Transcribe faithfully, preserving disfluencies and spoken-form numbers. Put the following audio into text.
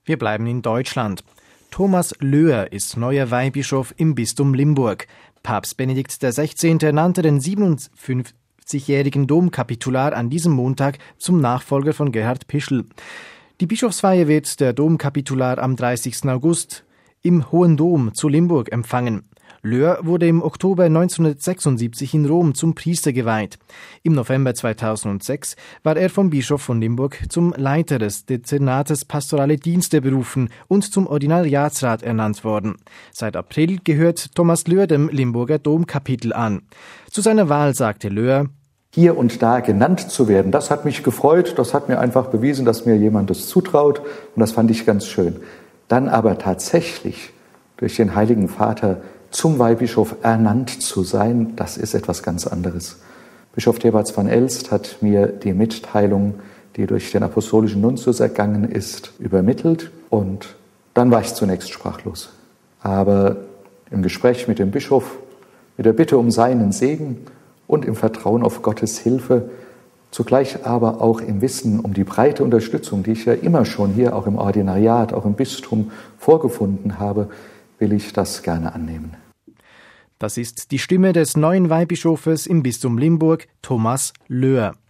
Wir bleiben in Deutschland. Thomas Löhr ist neuer Weihbischof im Bistum Limburg. Papst Benedikt der Sechzehnte ernannte den siebenundfünfzigjährigen Domkapitular an diesem Montag zum Nachfolger von Gerhard Pischl. Die Bischofsweihe wird der Domkapitular am dreißigsten August im Hohen Dom zu Limburg empfangen. Löhr wurde im Oktober neunzehnhundertsechsundsiebzig in Rom zum Priester geweiht. Im November zweitausendsechs war er vom Bischof von Limburg zum Leiter des Dezernates Pastorale Dienste berufen und zum Ordinariatsrat ernannt worden. Seit April gehört Thomas Löhr dem Limburger Domkapitel an. Zu seiner Wahl sagte Löhr: Hier und da genannt zu werden, das hat mich gefreut, das hat mir einfach bewiesen, dass mir jemand das zutraut, und das fand ich ganz schön. Dann aber tatsächlich durch den Heiligen Vater zum Weihbischof ernannt zu sein, das ist etwas ganz anderes. Bischof Thebarts von Elst hat mir die Mitteilung, die durch den apostolischen Nuntius ergangen ist, übermittelt, und dann war ich zunächst sprachlos. Aber im Gespräch mit dem Bischof, mit der Bitte um seinen Segen und im Vertrauen auf Gottes Hilfe, zugleich aber auch im Wissen um die breite Unterstützung, die ich ja immer schon hier auch im Ordinariat, auch im Bistum vorgefunden habe, will ich das gerne annehmen. Das ist die Stimme des neuen Weihbischofes im Bistum Limburg, Thomas Löhr.